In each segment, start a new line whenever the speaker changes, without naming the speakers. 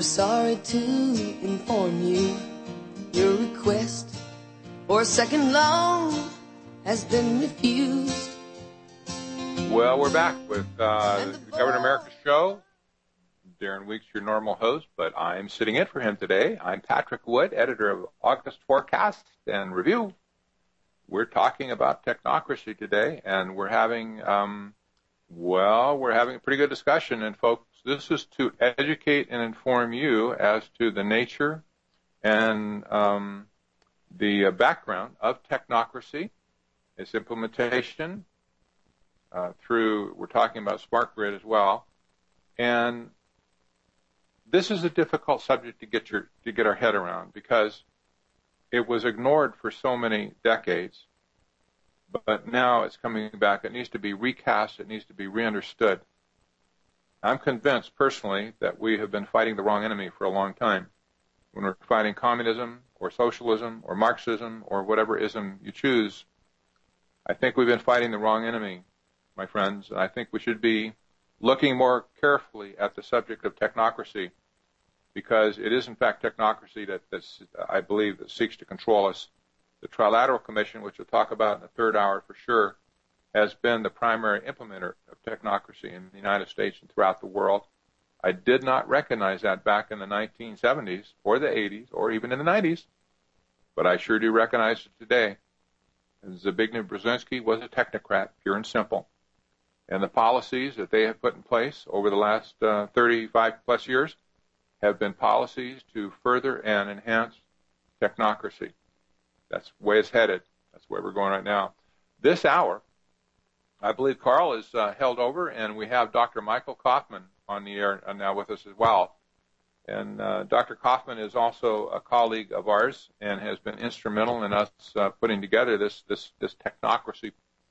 We're sorry to inform you your request for a second loan has been refused.
Well, we're back with the Government America Show. Darren Weeks, your normal host, but I'm sitting in for him today. I'm Patrick Wood, editor of August Forecast and Review. We're talking about technocracy today, and we're having a pretty good discussion. And folks, this is to educate and inform you as to the nature and the background of technocracy, its implementation we're talking about smart grid as well. And this is a difficult subject to get our head around because it was ignored for so many decades, but now it's coming back. It needs to be recast. It needs to be reunderstood. I'm convinced personally that we have been fighting the wrong enemy for a long time. When we're fighting communism or socialism or Marxism or whatever ism you choose, I think we've been fighting the wrong enemy, my friends. I think we should be looking more carefully at the subject of technocracy, because it is, in fact, technocracy that's I believe, that seeks to control us. The Trilateral Commission, which we'll talk about in the third hour for sure, has been the primary implementer of technocracy in the United States and throughout the world. I did not recognize that back in the 1970s or the 80s or even in the 90s, but I sure do recognize it today. And Zbigniew Brzezinski was a technocrat, pure and simple. And the policies that they have put in place over the last 35-plus years have been policies to further and enhance technocracy. That's the way it's headed. That's where we're going right now. This hour, I believe Carl is held over, and we have Dr. Michael Kaufman on the air now with us as well. And Dr. Kaufman is also a colleague of ours and has been instrumental in us putting together this technocracy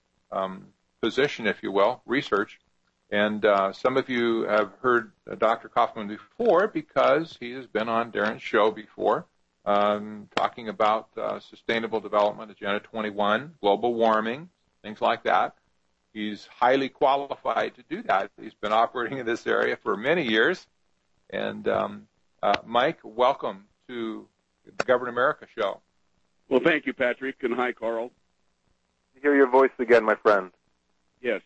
position, if you will, research. And some of you have heard Dr. Kaufman before because he has been on Darren's show before, talking about sustainable development, Agenda 21, global warming, things like that. He's highly qualified to do that. He's been operating in this area for many years. And Mike, welcome to the Government America Show.
Well, thank you, Patrick, and hi, Carl.
Hear your voice again, my friend.
Yes.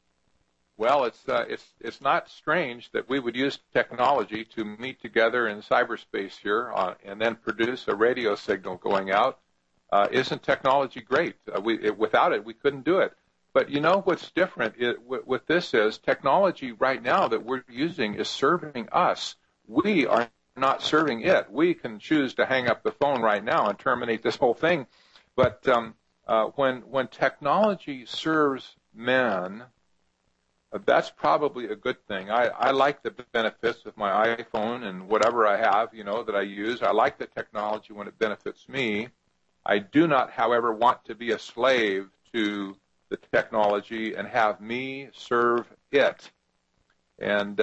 Well, it's not strange that we would use technology to meet together in cyberspace here and then produce a radio signal going out. Isn't technology great? Without it, we couldn't do it. But you know what's different with this is technology right now that we're using is serving us. We are not serving it. We can choose to hang up the phone right now and terminate this whole thing. But when technology serves men, that's probably a good thing. I like the benefits of my iPhone and whatever I have, that I use. I like the technology when it benefits me. I do not, however, want to be a slave to the technology and have me serve it. And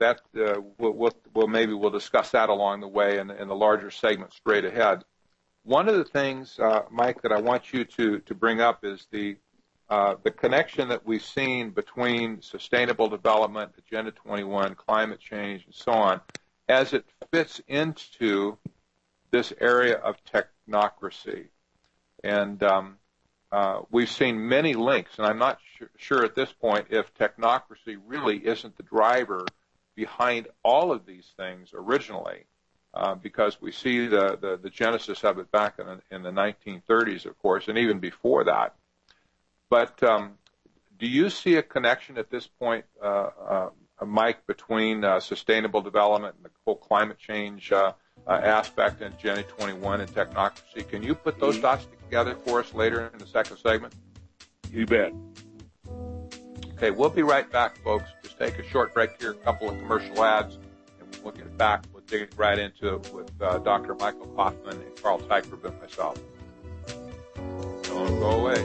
we'll discuss that along the way in the larger segment straight ahead. One of the things, Mike, that I want you to bring up is the connection that we've seen between sustainable development, Agenda 21, climate change, and so on, as it fits into this area of technocracy. And we've seen many links, and I'm not sure at this point if technocracy really isn't the driver behind all of these things originally, because we see the genesis of it back in the 1930s, of course, and even before that. But do you see a connection at this point, Mike, between sustainable development and the whole climate change aspect in Agenda 21 and technocracy? Can you put those dots together for us later in the second segment?
You bet.
Okay, we'll be right back, folks. Just take a short break here, a couple of commercial ads, and we'll get back. We'll dig right into it with Dr. Michael Kaufman and Carl Teichberg and myself. Don't go away.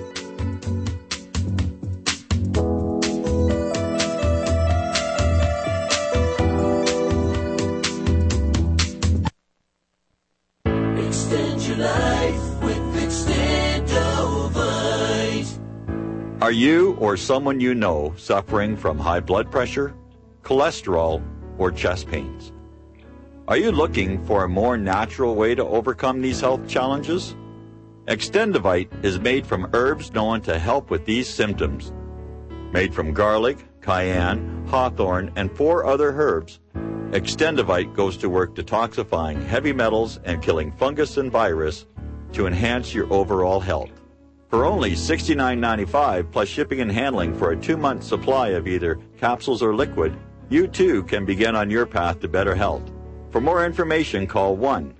Are you or someone you know suffering from high blood pressure, cholesterol, or chest pains? Are you looking for a more natural way to overcome these health challenges? Extendivite is made from herbs known to help with these symptoms. Made from garlic, cayenne, hawthorn, and 4 other herbs, Extendivite goes to work detoxifying heavy metals and killing fungus and virus to enhance your overall health. For only $69.95 plus shipping and handling for a 2-month supply of either capsules or liquid, you too can begin on your path to better health. For more information, call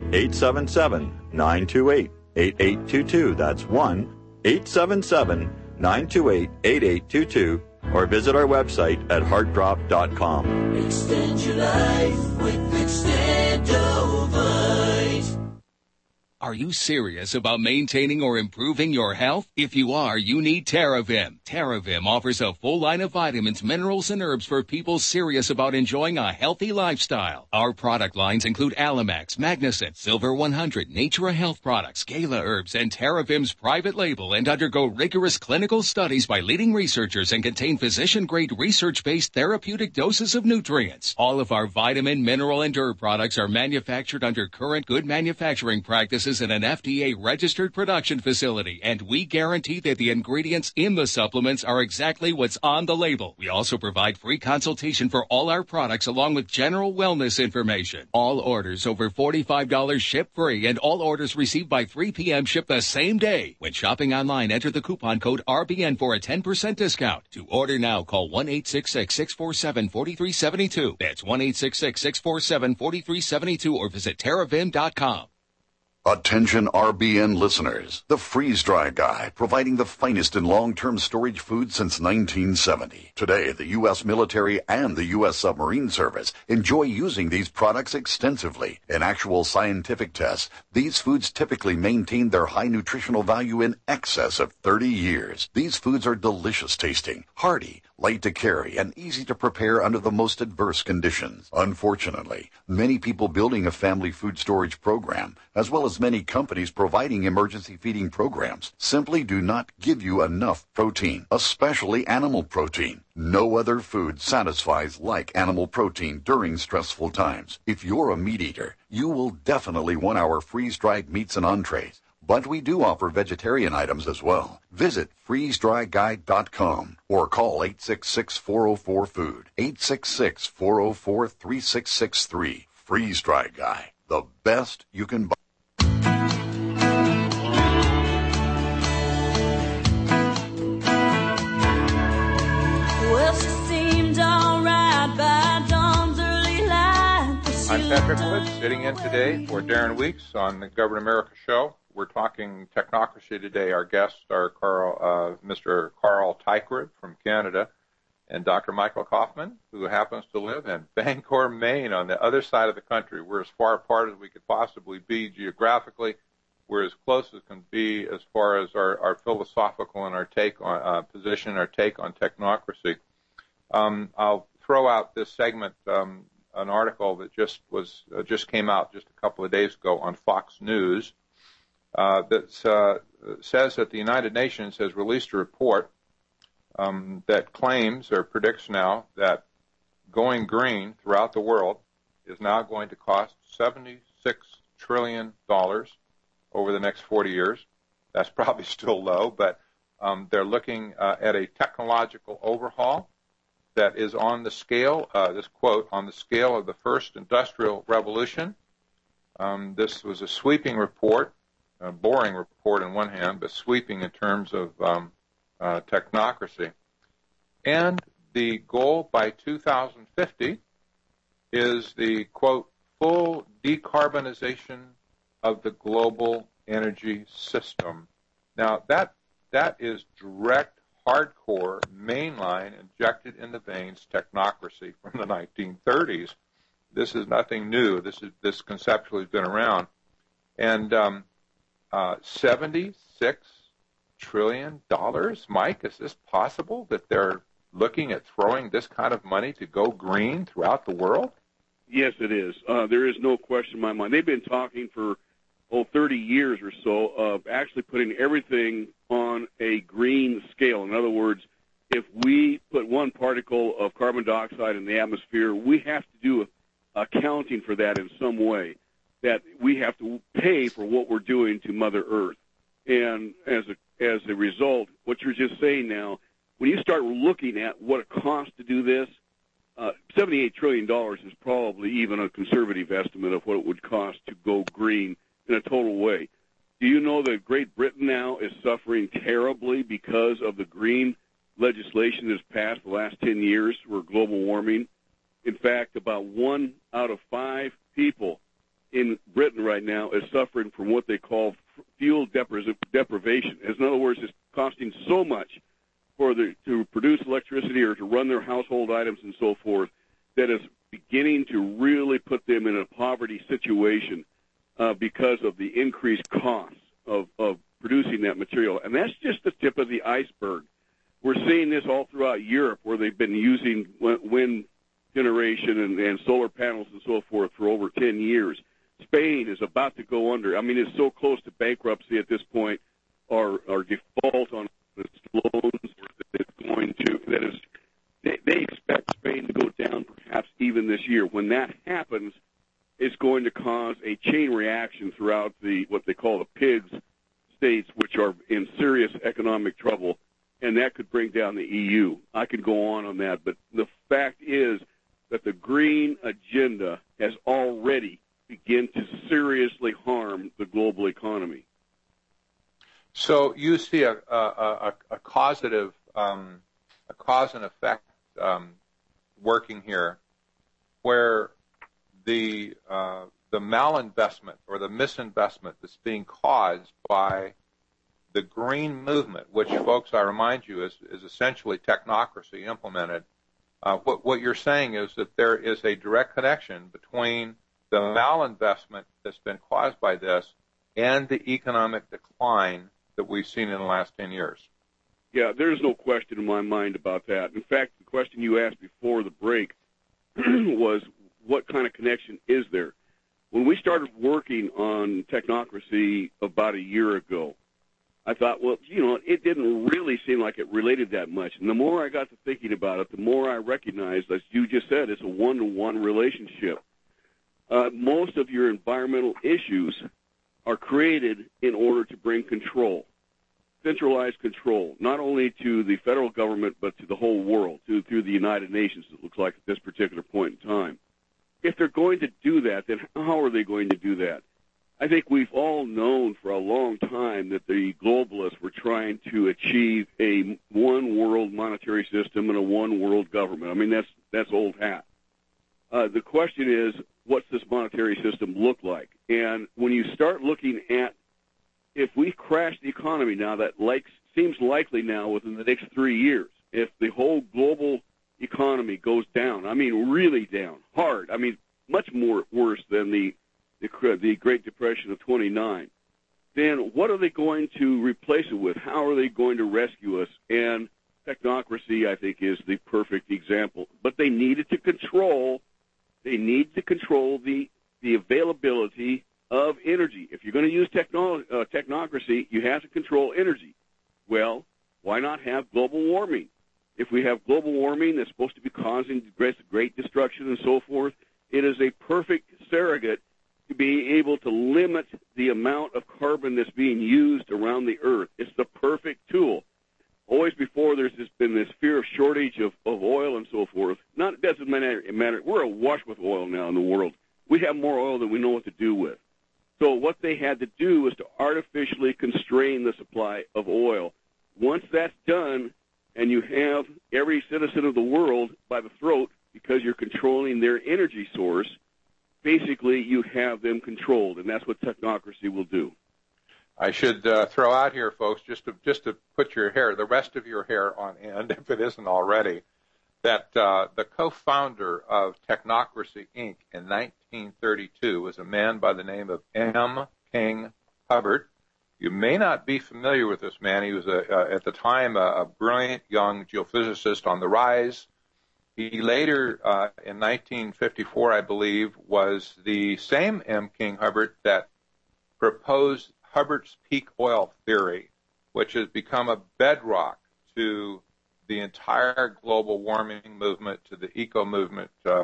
1-877-928-8822. That's 1-877-928-8822. Or visit our website at heartdrop.com.
Extend your life with Extendovite.
Are you serious about maintaining or improving your health? If you are, you need TerraVim. TerraVim offers a full line of vitamins, minerals, and herbs for people serious about enjoying a healthy lifestyle. Our product lines include Alamax, Magnicent, Silver 100, Natura Health Products, Gala Herbs, and TerraVim's private label, and undergo rigorous clinical studies by leading researchers and contain physician-grade research-based therapeutic doses of nutrients. All of our vitamin, mineral, and herb products are manufactured under current good manufacturing practices in an FDA-registered production facility, and we guarantee that the ingredients in the supplements are exactly what's on the label. We also provide free consultation for all our products along with general wellness information. All orders over $45 ship free, and all orders received by 3 p.m. ship the same day. When shopping online, enter the coupon code RBN for a 10% discount. To order now, call 1-866-647-4372. That's 1-866-647-4372 or visit TerraVim.com.
Attention RBN listeners. The Freeze Dry Guy, providing the finest in long-term storage food since 1970. Today, the U.S. military and the U.S. submarine service enjoy using these products extensively. In actual scientific tests, these foods typically maintain their high nutritional value in excess of 30 years. These foods are delicious tasting, hearty, light to carry, and easy to prepare under the most adverse conditions. Unfortunately, many people building a family food storage program, as well as many companies providing emergency feeding programs, simply do not give you enough protein, especially animal protein. No other food satisfies like animal protein during stressful times. If you're a meat eater, you will definitely want our freeze-dried meats and entrees. But we do offer vegetarian items as well. Visit freezedryguide.com or call 866-404-FOOD, 866-404-3663. Freeze Dry Guy, the best you can buy.
Well, she seemed all right by dawn's early light.
I'm Patrick Wood, sitting in today for Darren Weeks on the Government America Show. We're talking technocracy today. Our guests are Mr. Carl Teichert from Canada and Dr. Michael Kaufman, who happens to live in Bangor, Maine, on the other side of the country. We're as far apart as we could possibly be geographically. We're as close as can be as far as our philosophical and our take on position, our take on technocracy. I'll throw out this segment, an article that just came out just a couple of days ago on Fox News. That says that the United Nations has released a report that claims or predicts now that going green throughout the world is now going to cost $76 trillion over the next 40 years. That's probably still low, but they're looking at a technological overhaul that is on the scale, this quote, on the scale of the first industrial revolution. This was a sweeping report. A boring report on one hand, but sweeping in terms of technocracy. And the goal by 2050 is the, quote, full decarbonization of the global energy system. Now, that is direct, hardcore, mainline, injected in the veins technocracy from the 1930s. This is nothing new. This conceptually has been around. And $76 trillion. Mike, is this possible that they're looking at throwing this kind of money to go green throughout the world?
Yes, it is. There is no question in my mind. They've been talking for 30 years or so of actually putting everything on a green scale. In other words, if we put one particle of carbon dioxide in the atmosphere, we have to do accounting for that in some way, that we have to pay for what we're doing to Mother Earth. And as a result, what you're just saying now, when you start looking at what it costs to do this, $78 trillion is probably even a conservative estimate of what it would cost to go green in a total way. Do you know that Great Britain now is suffering terribly because of the green legislation that's passed the last 10 years for global warming? In fact, about 1 out of 5 people in Britain right now is suffering from what they call fuel deprivation. In other words, it's costing so much to produce electricity or to run their household items and so forth that is beginning to really put them in a poverty situation because of the increased costs of producing that material. And that's just the tip of the iceberg. We're seeing this all throughout Europe, where they've been using wind generation and solar panels and so forth for over 10 years. Spain is about to go under. I mean, it's so close to bankruptcy at this point, or default on its loans, they expect Spain to go down perhaps even this year. When that happens, it's going to cause a chain reaction throughout what they call the PIGS states, which are in serious economic trouble, and that could bring down the EU. I could go on that, but the fact is that the green agenda has already begun to seriously harm the global economy.
So you see a causative, a cause and effect working here, where the malinvestment or the misinvestment that's being caused by the green movement, which, folks, I remind you, is essentially technocracy implemented. What you're saying is that there is a direct connection between the malinvestment that's been caused by this and the economic decline that we've seen in the last 10 years.
Yeah, there's no question in my mind about that. In fact, the question you asked before the break was, what kind of connection is there? When we started working on technocracy about a year ago, I thought, well, it didn't really seem like it related that much. And the more I got to thinking about it, the more I recognized, as you just said, it's a one-to-one relationship. Most of your environmental issues are created in order to bring control, centralized control, not only to the federal government but to the whole world, through the United Nations, it looks like at this particular point in time. If they're going to do that, then how are they going to do that? I think we've all known for a long time that the globalists were trying to achieve a one-world monetary system and a one-world government. I mean, that's old hat. The question is, what's this monetary system look like? And when you start looking at, if we crash the economy now, that seems likely now within the next 3 years, if the whole global economy goes down, I mean really down, hard, I mean much more worse than the Great Depression of 29, then what are they going to replace it with? How are they going to rescue us? And technocracy, I think, is the perfect example. But they needed to control the availability of energy. If you're going to use technocracy, you have to control energy. Well, why not have global warming? If we have global warming that's supposed to be causing great destruction and so forth, it is a perfect surrogate to be able to limit the amount of carbon that's being used around the Earth. It's the perfect tool. Always before, there's been this fear of shortage of oil and so forth. It doesn't matter. We're awash with oil now in the world. We have more oil than we know what to do with. So what they had to do was to artificially constrain the supply of oil. Once that's done, and you have every citizen of the world by the throat because you're controlling their energy source, basically you have them controlled, and that's what technocracy will do.
I should throw out here, folks, just to put the rest of your hair on end, if it isn't already, that the co-founder of Technocracy, Inc. in 1932 was a man by the name of M. King Hubbert. You may not be familiar with this man. He was, at the time, a brilliant young geophysicist on the rise. He later, in 1954, I believe, was the same M. King Hubbert that proposed Hubbert's peak oil theory, which has become a bedrock to the entire global warming movement, to the eco movement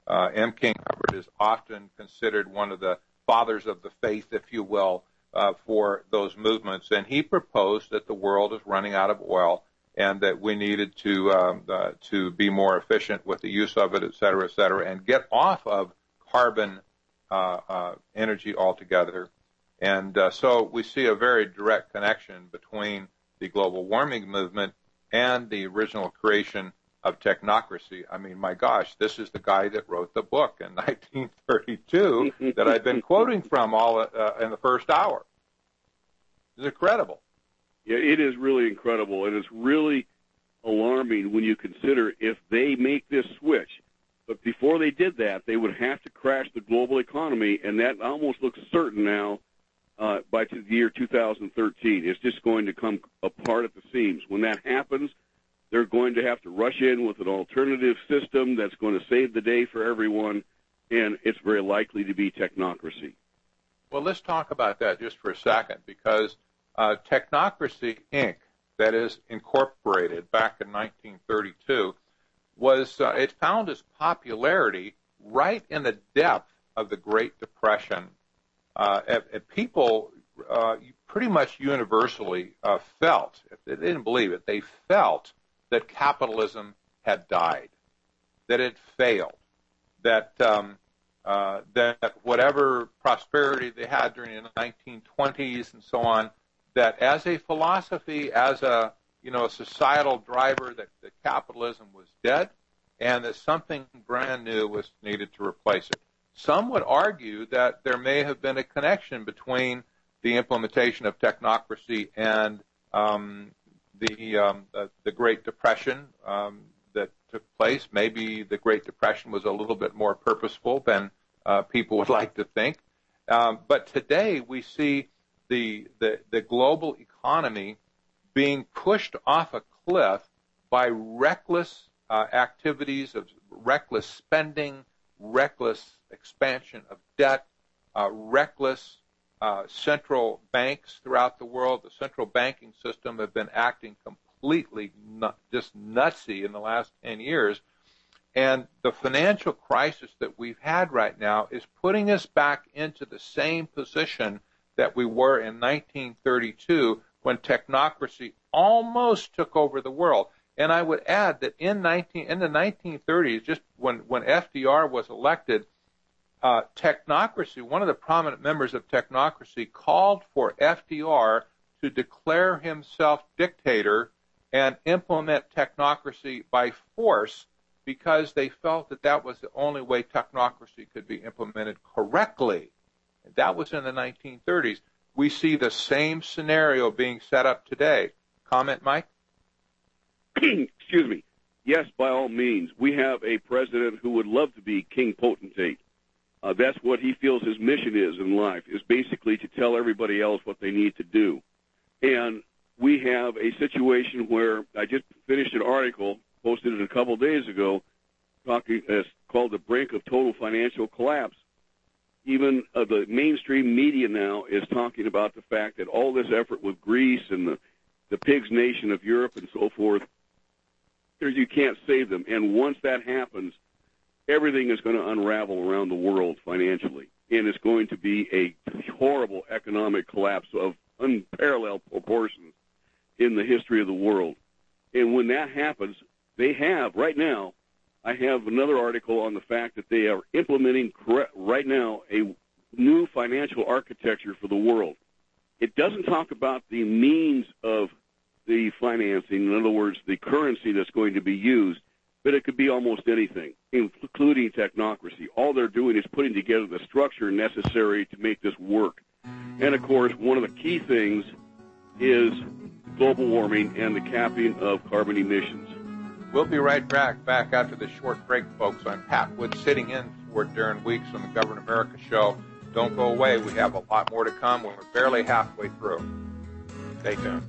M. King Hubbard is often considered one of the fathers of the faith, if you will, for those movements. And he proposed that the world is running out of oil and that we needed to be more efficient with the use of it, et cetera, and get off of carbon energy altogether. And so we see a very direct connection between the global warming movement and the original creation of technocracy. I mean, my gosh, this is the guy that wrote the book in 1932 that I've been quoting from all in the first hour. It's incredible.
Yeah, it is really incredible, and it's really alarming when you consider if they make this switch. But before they did that, they would have to crash the global economy, and that almost looks certain now by the year 2013. It's just going to come apart at the seams. When that happens, they're going to have to rush in with an alternative system that's going to save the day for everyone, and it's very likely to be technocracy.
Well, let's talk about that just for a second, because Technocracy, Inc., that is incorporated back in 1932, was it found its popularity right in the depth of the Great Depression. People pretty much universally felt, if they didn't believe it, they felt that capitalism had died, that it failed, that that whatever prosperity they had during the 1920s and so on, that as a philosophy, as a societal driver, that capitalism was dead, and that something brand new was needed to replace it. Some would argue that there may have been a connection between the implementation of technocracy and the Great Depression that took place. Maybe the Great Depression was a little bit more purposeful than people would like to think. But today we see the global economy being pushed off a cliff by reckless activities of reckless spending, reckless expansion of debt, reckless central banks throughout the world. The central banking system have been acting completely just nutsy in the last 10 years. And the financial crisis that we've had right now is putting us back into the same position that we were in 1932 when technocracy almost took over the world. And I would add that in the 1930s, just when FDR was elected, technocracy, one of the prominent members of technocracy called for FDR to declare himself dictator and implement technocracy by force, because they felt that that was the only way technocracy could be implemented correctly. That was in the 1930s. We see the same scenario being set up today. Comment, Mike?
Excuse me. Yes, by all means. We have a president who would love to be king potentate. That's what he feels his mission is in life, is basically to tell everybody else what they need to do. And we have a situation where I just finished an article, posted it a couple days ago, called The Brink of Total Financial Collapse. Even the mainstream media now is talking about the fact that all this effort with Greece and the pigs nation of Europe and so forth, you can't save them. And once that happens, everything is going to unravel around the world financially. And it's going to be a horrible economic collapse of unparalleled proportions in the history of the world. And when that happens, they have, right now, I have another article on the fact that they are implementing right now a new financial architecture for the world. It doesn't talk about the means of the financing, in other words, the currency that's going to be used, but it could be almost anything, including technocracy. All they're doing is putting together the structure necessary to make this work. And, of course, one of the key things is global warming and the capping of carbon emissions.
We'll be right back after this short break, folks. I'm Pat Wood, sitting in for Darren Weeks on the Government America Show. Don't go away. We have a lot more to come. We're barely halfway through. Stay tuned.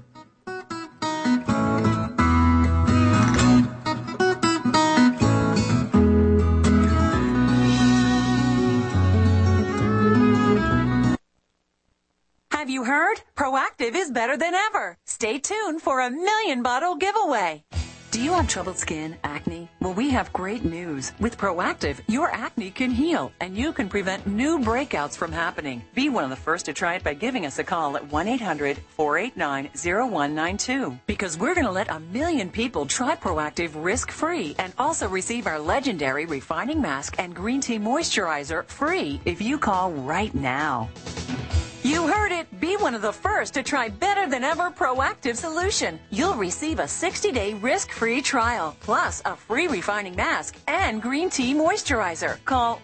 Have you heard? Proactive is better than ever. Stay tuned for a 1,000,000 bottle giveaway. Do you have troubled skin, acne? Well, we have great news. With Proactive, your acne can heal, and you can prevent new breakouts from happening. Be one of the first to try it by giving us a call at 1-800-489-0192. Because we're going to let 1 million people try Proactive risk-free and also receive our legendary refining mask and green tea moisturizer free if you call right now. You heard it. Be one of the first to try better than ever Proactive solution. You'll receive a 60-day risk-free trial, plus a free refining mask and green tea moisturizer. Call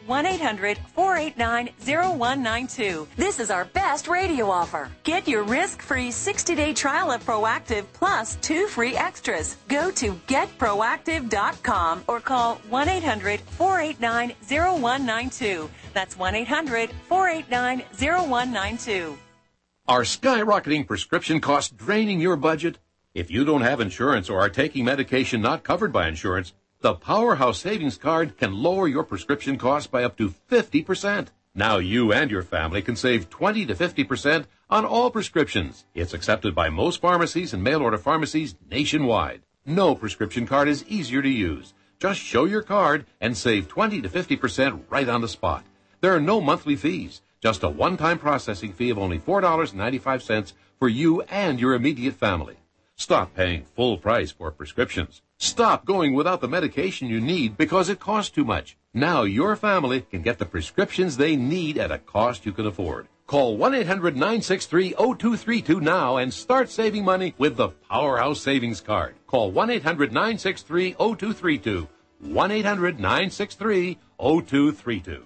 1-800-489-0192. This is our best radio offer. Get your risk-free 60-day trial of Proactive plus 2 free extras. Go to getproactive.com or call 1-800-489-0192. That's 1-800-489-0192.
Are skyrocketing prescription costs draining your budget? If you don't have insurance or are taking medication not covered by insurance, the Powerhouse Savings Card can lower your prescription costs by up to 50%. Now you and your family can save 20 to 50% on all prescriptions. It's accepted by most pharmacies and mail-order pharmacies nationwide. No prescription card is easier to use. Just show your card and save 20 to 50% right on the spot. There are no monthly fees. Just a one-time processing fee of only $4.95 for you and your immediate family. Stop paying full price for prescriptions. Stop going without the medication you need because it costs too much. Now your family can get the prescriptions they need at a cost you can afford. Call 1-800-963-0232 now and start saving money with the Powerhouse Savings Card. Call 1-800-963-0232. 1-800-963-0232.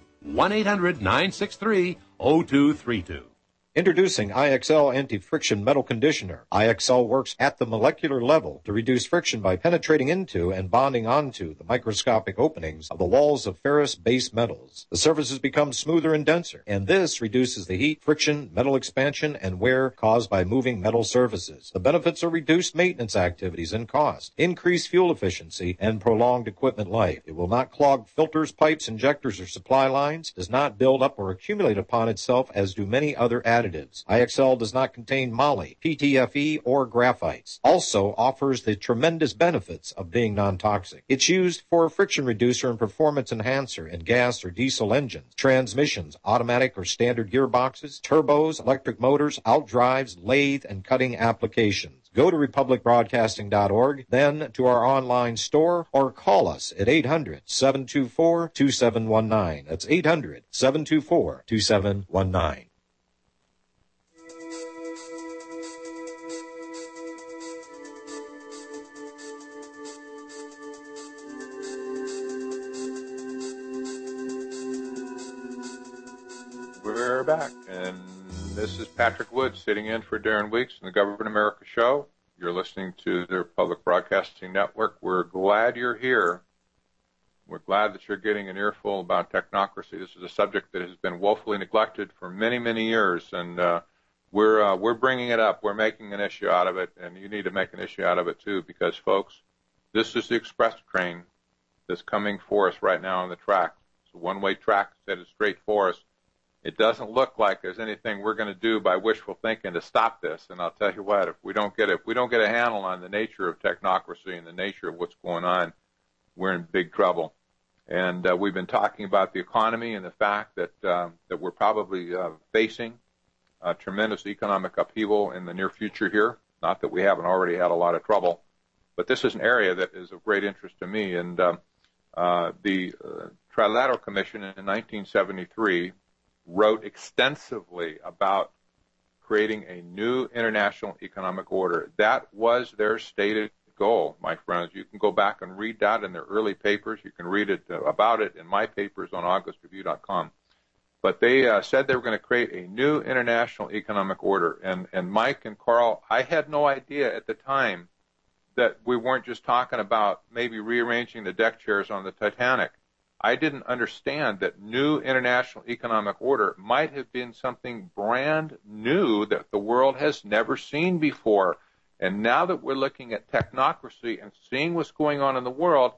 1-800-963-0232.
Introducing IXL Anti-Friction Metal Conditioner. IXL works at the molecular level to reduce friction by penetrating into and bonding onto the microscopic openings of the walls of ferrous-based metals. The surfaces become smoother and denser, and this reduces the heat, friction, metal expansion, and wear caused by moving metal surfaces. The benefits are reduced maintenance activities and cost, increased fuel efficiency, and prolonged equipment life. It will not clog filters, pipes, injectors, or supply lines, does not build up or accumulate upon itself as do many other additives. IXL does not contain moly, PTFE, or graphites. Also offers the tremendous benefits of being non-toxic. It's used for a friction reducer and performance enhancer in gas or diesel engines, transmissions, automatic or standard gearboxes, turbos, electric motors, outdrives, lathe, and cutting applications. Go to republicbroadcasting.org, then to our online store, or call us at 800-724-2719. That's 800-724-2719.
We're back, and this is Patrick Wood sitting in for Darren Weeks in the Government America Show. You're listening to the Public Broadcasting Network. We're glad you're here. We're glad that you're getting an earful about technocracy. This is a subject that has been woefully neglected for many, many years, and we're bringing it up. We're making an issue out of it, and you need to make an issue out of it too, because, folks, this is the express train that's coming for us right now on the track. It's a one-way track that is straight for us. It doesn't look like there's anything we're going to do by wishful thinking to stop this. And I'll tell you what, if we don't get a handle on the nature of technocracy and the nature of what's going on, we're in big trouble. And we've been talking about the economy and the fact that we're probably facing a tremendous economic upheaval in the near future here. Not that we haven't already had a lot of trouble, but this is an area that is of great interest to me. And the Trilateral Commission in 1973 wrote extensively about creating a new international economic order. That was their stated goal, my friends. You can go back and read that in their early papers. You can read it about it in my papers on AugustReview.com. But they said they were going to create a new international economic order. And Mike and Carl, I had no idea at the time that we weren't just talking about maybe rearranging the deck chairs on the Titanic. I didn't understand that new international economic order might have been something brand new that the world has never seen before. And now that we're looking at technocracy and seeing what's going on in the world,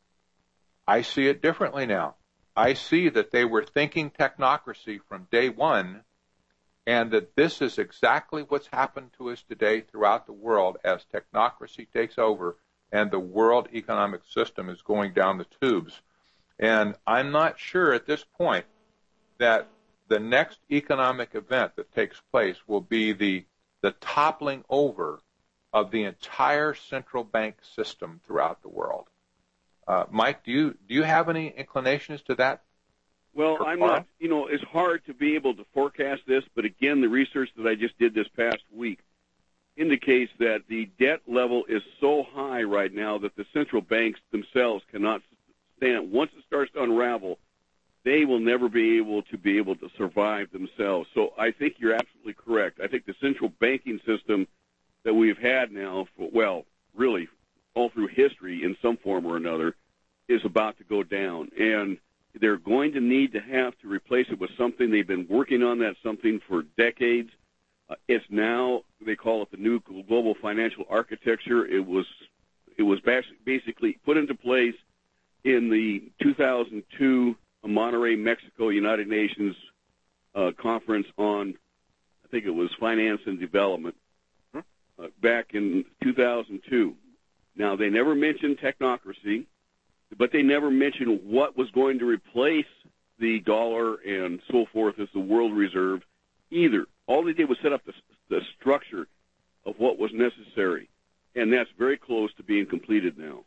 I see it differently now. I see that they were thinking technocracy from day one, and that this is exactly what's happened to us today throughout the world as technocracy takes over and the world economic system is going down the tubes. And I'm not sure at this point that the next economic event that takes place will be the toppling over of the entire central bank system throughout the world. Mike, do you have any inclinations to that?
Well, I'm not, it's hard to be able to forecast this, but again, the research that I just did this past week indicates that the debt level is so high right now that the central banks themselves cannot stand. Once it starts to unravel, they will never be able to survive themselves. So I think you're absolutely correct. I think the central banking system that we've had now for, well, really all through history in some form or another is about to go down. And they're going to need to have to replace it with something. They've been working on that something for decades. It's now, they call it the new global financial architecture. It was basically put into place in the 2002 Monterrey, Mexico, United Nations conference on, I think it was finance and development, back in 2002. Now, they never mentioned technocracy, but they never mentioned what was going to replace the dollar and so forth as the world reserve either. All they did was set up the structure of what was necessary, and that's very close to being completed now.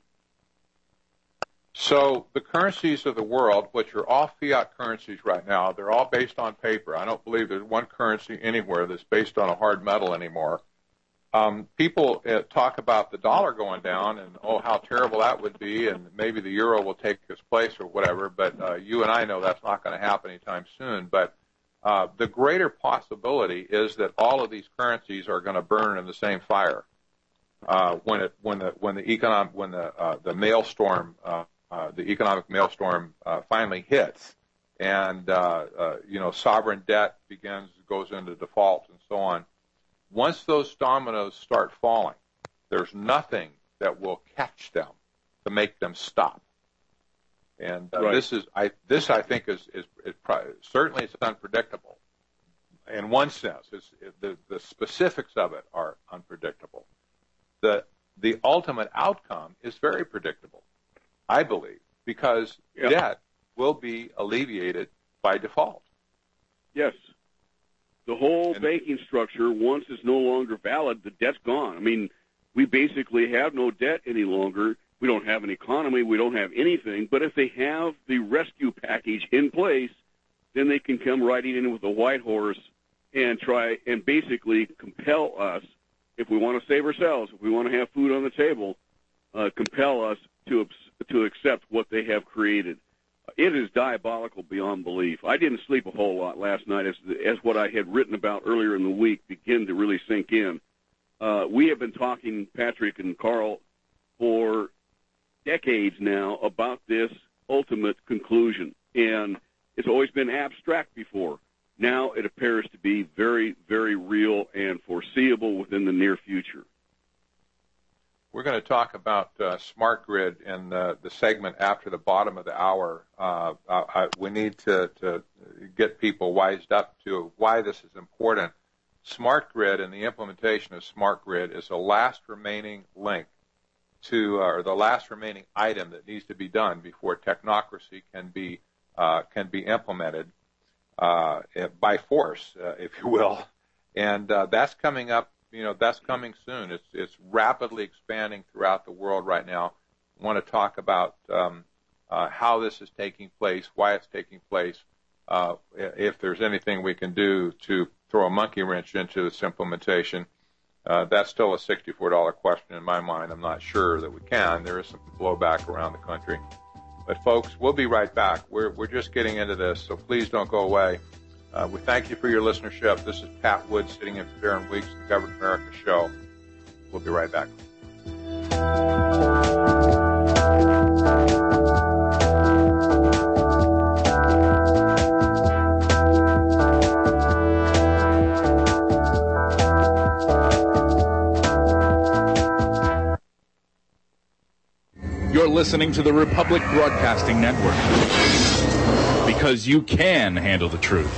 So the currencies of the world, which are all fiat currencies right now, they're all based on paper. I don't believe there's one currency anywhere that's based on a hard metal anymore. People talk about the dollar going down and, oh, how terrible that would be, and maybe the euro will take its place or whatever, but you and I know that's not going to happen anytime soon. But the greater possibility is that all of these currencies are going to burn in the same fire when the maelstrom, the economic maelstrom finally hits, and sovereign debt goes into default and so on. Once those dominoes start falling, there's nothing that will catch them to make them stop. And
right.
This I think is certainly it's unpredictable. In one sense, the specifics of it are unpredictable. The ultimate outcome is very predictable, I believe, because debt will be alleviated by default.
Yes. The whole banking structure, once it's no longer valid, the debt's gone. I mean, we basically have no debt any longer. We don't have an economy. We don't have anything. But if they have the rescue package in place, then they can come riding in with a white horse and try and basically compel us, if we want to save ourselves, if we want to have food on the table, compel us to accept what they have created. It is diabolical beyond belief. I didn't sleep a whole lot last night as what I had written about earlier in the week began to really sink in. We have been talking, Patrick and Carl, for decades now about this ultimate conclusion, and it's always been abstract before. Now it appears to be very, very real and foreseeable within the near future.
We're going to talk about smart grid in the segment after the bottom of the hour. We need to get people wised up to why this is important. Smart grid and the implementation of smart grid is the last remaining link to, or the last remaining item that needs to be done before technocracy can be implemented by force, if you will. And that's coming up. That's coming soon. It's rapidly expanding throughout the world right now. I want to talk about how this is taking place, why it's taking place, if there's anything we can do to throw a monkey wrench into this implementation. That's still a $64 question in my mind. I'm not sure that we can. There is some blowback around the country. But, folks, we'll be right back. We're just getting into this, so please don't go away. We thank you for your listenership. This is Pat Wood sitting in for Darren Weeks, the Government America Show. We'll be right back.
You're listening to the Republic Broadcasting Network, because you can handle the truth.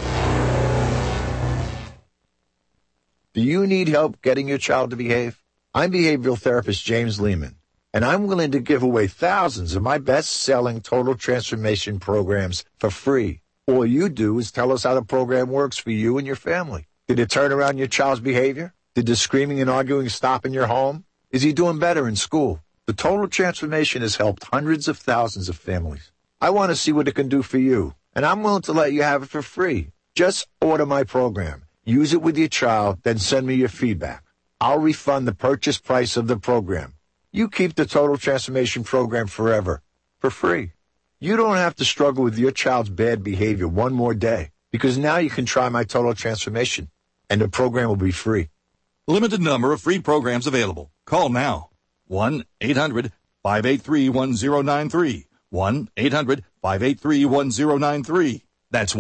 Do you need help getting your child to behave? I'm behavioral therapist James Lehman. And I'm willing to give away thousands of my best-selling Total Transformation programs for free. All you do is tell us how the program works for you and your family. Did it turn around your child's behavior? Did the screaming and arguing stop in your home? Is he doing better in school? The Total Transformation has helped hundreds of thousands of families. I want to see what it can do for you, and I'm willing to let you have it for free. Just order my program. Use it with your child, then send me your feedback. I'll refund the purchase price of the program. You keep the Total Transformation program forever, for free. You don't have to struggle with your child's bad behavior one more day, because now you can try my Total Transformation, and the program will be free.
Limited number of free programs available. Call now. 1-800-583-1093. 1-800-583-1093. That's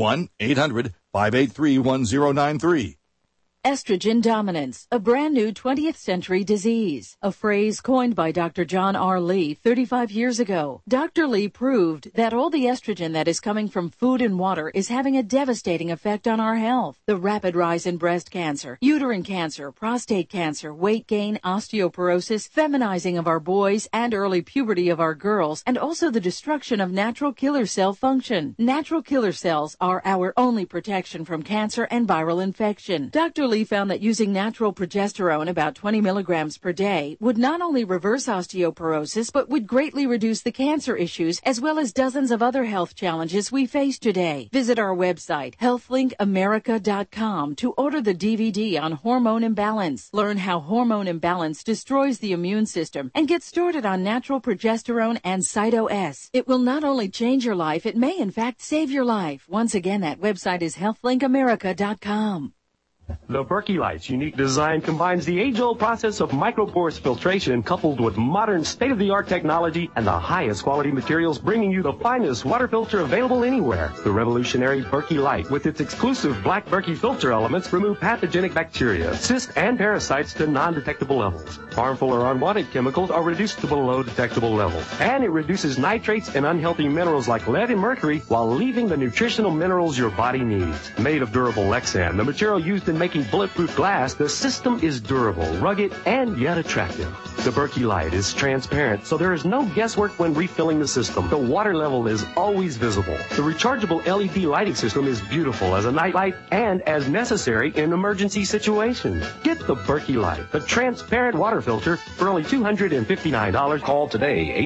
1-800-583-1093.
Estrogen dominance, a brand new 20th century disease, a phrase coined by Dr. John R. Lee 35 years ago. Dr. Lee proved that all the estrogen that is coming from food and water is having a devastating effect on our health. The rapid rise in breast cancer, uterine cancer, prostate cancer, weight gain, osteoporosis, feminizing of our boys, and early puberty of our girls, and also the destruction of natural killer cell function. Natural killer cells are our only protection from cancer and viral infection. Dr. Lee found that using natural progesterone, about 20 milligrams per day, would not only reverse osteoporosis, but would greatly reduce the cancer issues as well as dozens of other health challenges we face today. Visit our website, healthlinkAmerica.com, to order the DVD on hormone imbalance. Learn how hormone imbalance destroys the immune system and get started on natural progesterone and Cyto-S. It will not only change your life, it may in fact save your life. Once again, that website is healthlinkAmerica.com.
The Berkey Light's unique design combines the age-old process of microporous filtration coupled with modern state-of-the-art technology and the highest quality materials, bringing you the finest water filter available anywhere. The revolutionary Berkey Light, with its exclusive black Berkey filter elements, remove pathogenic bacteria, cysts, and parasites to non-detectable levels. Harmful or unwanted chemicals are reduced to below detectable levels. And it reduces nitrates and unhealthy minerals like lead and mercury while leaving the nutritional minerals your body needs. Made of durable Lexan, the material used in making bulletproof glass, the system is durable, rugged, and yet attractive. The Berkey Light is transparent, so there is no guesswork when refilling the system. The water level is always visible. The rechargeable LED lighting system is beautiful as a nightlight and as necessary in emergency situations. Get the Berkey Light, the transparent water filter, for only $259.
Call today,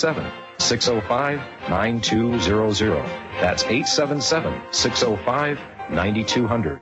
877-605-9200. That's 877-605-9200.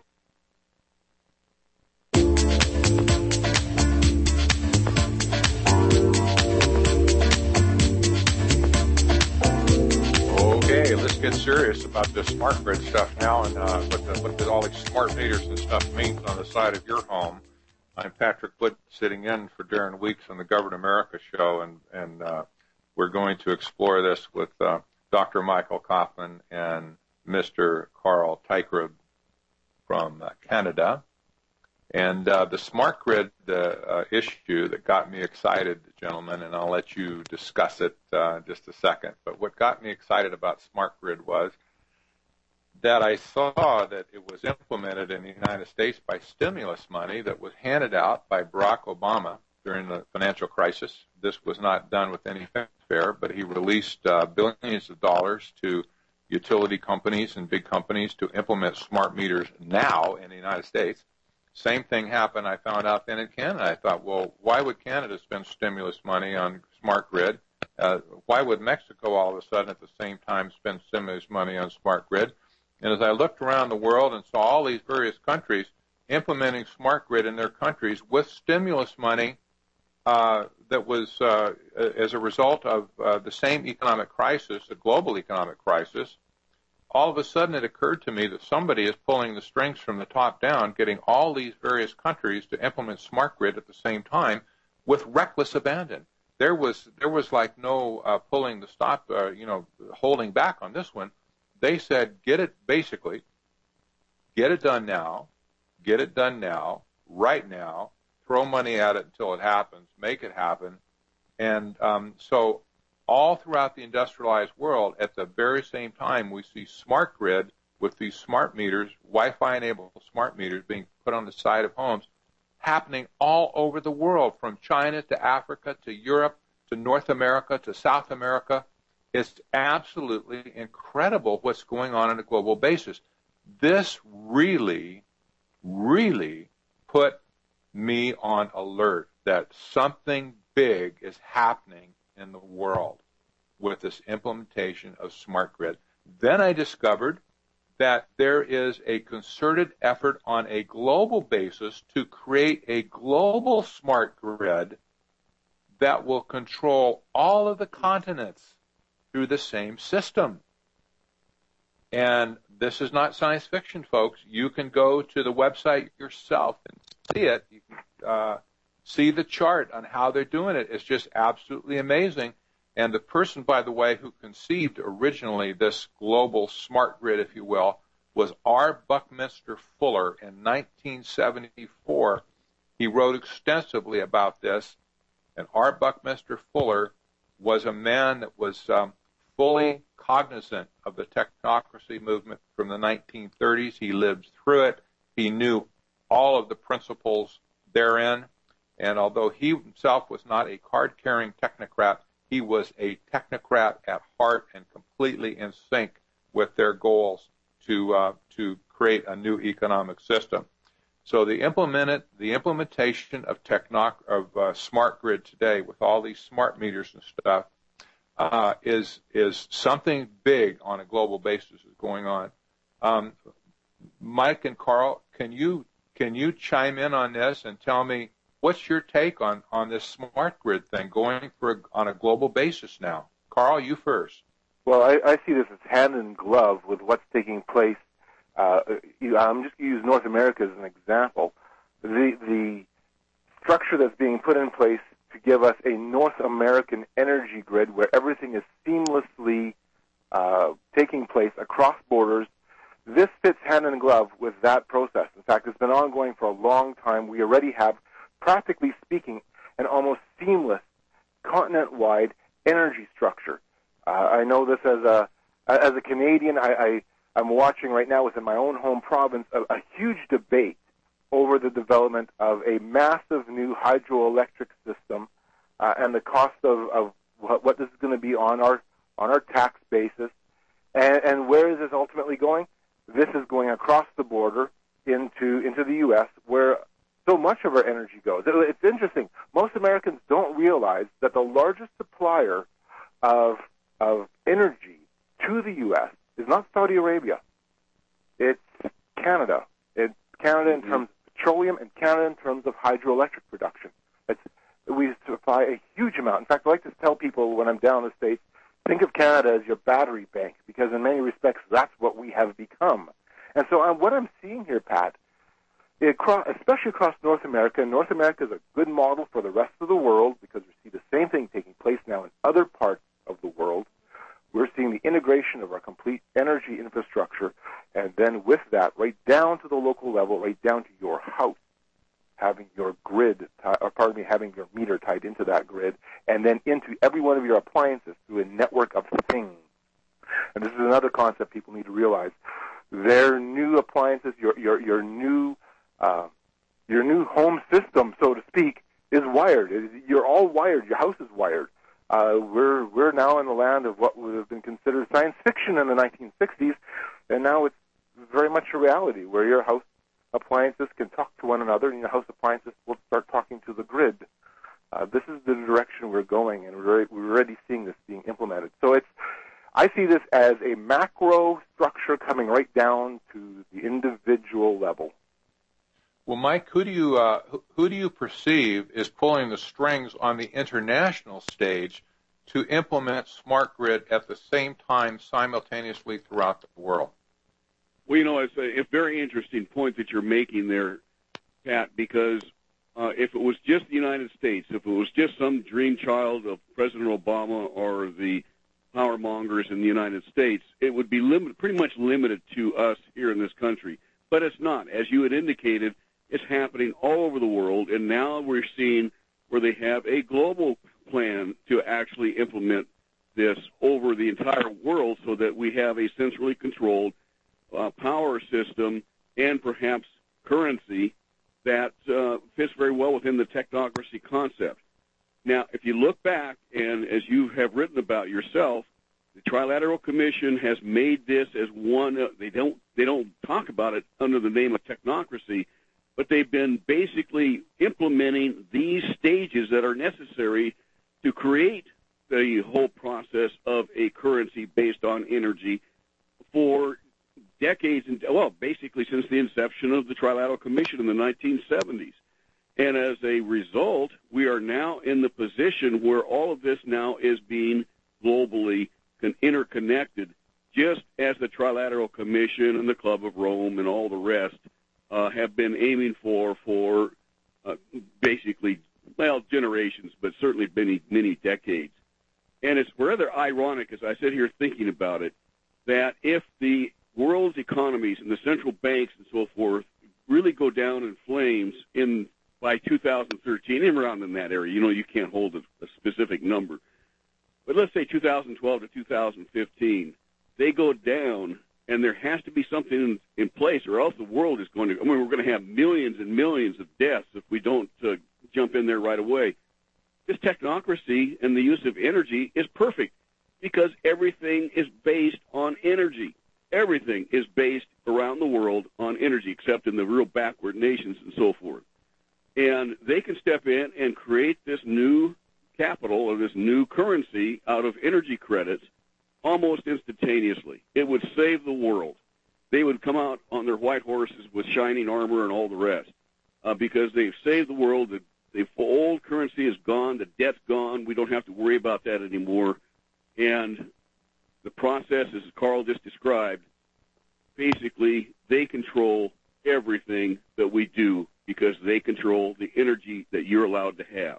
Let's get serious about this smart grid stuff now and what all these smart meters and stuff means on the side of your home. I'm Patrick Wood, sitting in for Darren Weeks on the Govern America show, and we're going to explore this with Dr. Michael Kaufman and Mr. Carl Teichrob from Canada. And the smart grid issue that got me excited, gentlemen, and I'll let you discuss it just a second. But what got me excited about smart grid was that I saw that it was implemented in the United States by stimulus money that was handed out by Barack Obama during the financial crisis. This was not done with any fanfare, but he released billions of dollars to utility companies and big companies to implement smart meters now in the United States. Same thing happened, I found out then in Canada. I thought, well, why would Canada spend stimulus money on smart grid? Why would Mexico all of a sudden at the same time spend stimulus money on smart grid? And as I looked around the world and saw all these various countries implementing smart grid in their countries with stimulus money that was as a result of the same economic crisis, the global economic crisis, all of a sudden it occurred to me that somebody is pulling the strings from the top down, getting all these various countries to implement smart grid at the same time with reckless abandon. There was like no pulling the stop, holding back on this one. They said, get it done now, right now, throw money at it until it happens, make it happen. And so all throughout the industrialized world, at the very same time, we see smart grid with these smart meters, Wi-Fi-enabled smart meters being put on the side of homes, happening all over the world, from China to Africa to Europe to North America, to South America. It's absolutely incredible what's going on a global basis. This really, really put me on alert that something big is happening in the world with this implementation of smart grid. Then I discovered that there is a concerted effort on a global basis to create a global smart grid that will control all of the continents through the same system. And this is not science fiction, folks. You can go to the website yourself and see it. You can see the chart on how they're doing it. It's just absolutely amazing. And the person, by the way, who conceived originally this global smart grid, if you will, was R. Buckminster Fuller in 1974. He wrote extensively about this. And R. Buckminster Fuller was a man that was fully cognizant of the technocracy movement from the 1930s. He lived through it. He knew all of the principles therein. And although he himself was not a card-carrying technocrat, he was a technocrat at heart and completely in sync with their goals to create a new economic system. So the implementation of smart grid today with all these smart meters and stuff is something big on a global basis is going on. Mike and Carl, can you chime in on this and tell me what's your take on this smart grid thing going on a global basis now? Carl, you first.
Well, I see this as hand in glove with what's taking place. I'm just going to use North America as an example. The structure that's being put in place to give us a North American energy grid where everything is seamlessly taking place across borders, this fits hand in glove with that process. In fact, it's been ongoing for a long time. We already have, practically speaking, an almost seamless continent-wide energy structure. I know this as a Canadian. I'm watching right now within my own home province a huge debate over the development of a massive new hydroelectric system and the cost of what this is going to be on our tax basis. And where is this ultimately going? This is going across the border into the U.S., where so much of our energy goes. It's interesting. Most Americans don't realize that the largest supplier of energy to the U.S. is not Saudi Arabia. It's Canada. It's Canada in terms of petroleum and Canada in terms of hydroelectric production. We supply a huge amount. In fact, I like to tell people when I'm down in the States, think of Canada as your battery bank, because in many respects, that's what we have become. And so what I'm seeing here, Pat, especially across North America, and North America is a good model for the rest of the world because we see the same thing taking place now in other parts of the world. We're seeing the integration of our complete energy infrastructure, and then with that, right down to the local level, right down to your house, having your grid, having your meter tied into that grid, and then into every one of your appliances through a network of things. And this is another concept people need to realize. Their new appliances, your new home system, so to speak, is wired. You're all wired. Your house is wired. We're now in the land of what would have been considered science fiction in the 1960s, and now it's very much a reality where your house appliances can talk to one another, and your house appliances will start talking to the grid. This is the direction we're going, and we're already seeing this being implemented. So I see this as a macro structure coming right down to the individual level.
Well, Mike, who do you perceive is pulling the strings on the international stage to implement smart grid at the same time simultaneously throughout the world?
Well, it's a very interesting point that you're making there, Pat, because if it was just the United States, if it was just some dream child of President Obama or the power mongers in the United States, it would be pretty much limited to us here in this country. But it's not. As you had indicated, it's happening all over the world, and now we're seeing where they have a global plan to actually implement this over the entire world so that we have a centrally controlled power system and perhaps currency that fits very well within the technocracy concept. Now, if you look back fact, and as you have written about yourself, the Trilateral Commission has made this as one. They don't talk about it under the name of technocracy, but they've been basically implementing these stages that are necessary to create the whole process of a currency based on energy for decades, and basically since the inception of the Trilateral Commission in the 1970s. And as a result, we are now in the position where all of this now is being globally interconnected, just as the Trilateral Commission and the Club of Rome and all the rest have been aiming for basically, generations, but certainly many decades. And it's rather ironic, as I sit here thinking about it, that if the world's economies and the central banks and so forth really go down in flames by 2013, and around in that area, you can't hold a specific number, but let's say 2012 to 2015, they go down, and there has to be something in place, or else the world is going to. We're going to have millions and millions of deaths if we don't jump in there right away. This technocracy and the use of energy is perfect because everything is based on energy. Everything is based around the world on energy, except in the real backward nations and so forth. And they can step in and create this new capital or this new currency out of energy credits almost instantaneously. It would save the world. They would come out on their white horses with shining armor and all the rest because they've saved the world. The old currency is gone. The debt's gone. We don't have to worry about that anymore. And the process, as Carl just described, basically they control everything that we do because they control the energy that you're allowed to have.